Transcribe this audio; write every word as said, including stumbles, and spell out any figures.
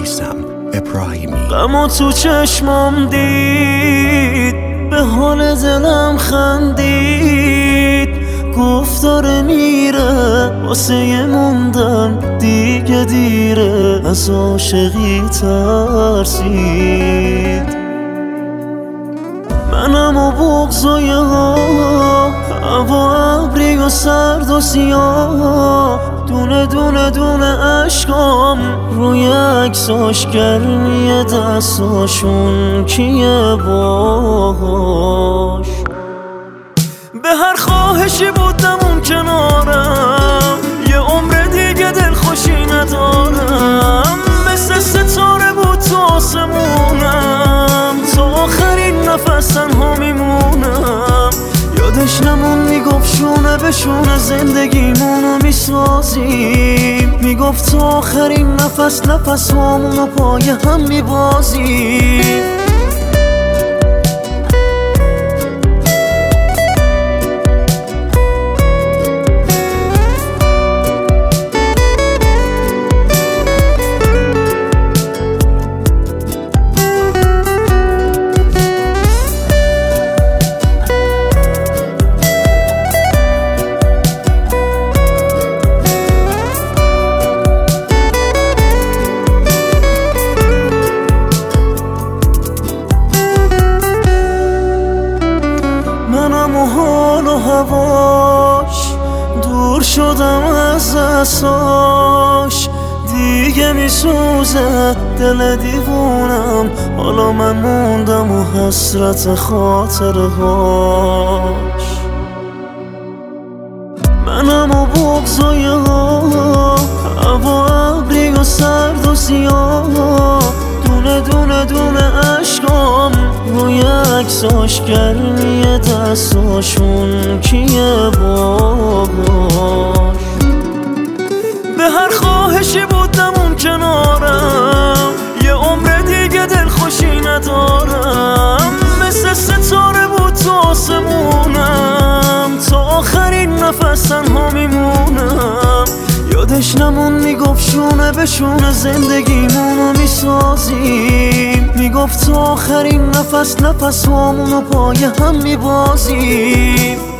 میثم ابراهیمی. غمو تو چشمام دید، به حال دلم خندید، گفت داره میره واسه موندن دیگه دیره، از عاشقی ترسید. منم و بغض و یه ها، هوا ابری و سرد و سیاه، دونه دونه دونه عشقام روی عکساش، گرمی دستاشون کیه باهاش. به هر خواهشی بودم اون کنارم، یه عمر دیگه دلخوشی ندارم، مثل ستاره بود تو آسمونم، تا آخرین نفس تنها میمونم. یادش نمون میگفت شونه به شونه زندگیمونو میسازیم، میگفت تا آخرین نفس نفس هامونو پای هم میبازیم. منم و حال و هواش دور شدم از اساش، دیگه میسوزه دل دیوونم، حالا من موندم و حسرت خاطرهاش. منم و بغض و یه ها، هوا ابری و سرد و سیاه، دونه دونه دونه عشقام روی عکساش، گرمی دستاشون کیه باهاش. به هر خواهشی بودم اون کنارم، یه عمر دیگه دلخوشی ندارم، مثل ستاره بود تو آسمونم، تا آخرین نفس تنها میمونم. یادش نمون میگفت شونه به شونه زندگیمونو میسازیم، میگفت تا آخرین نفس نفس هامونو پای هم میبازیم.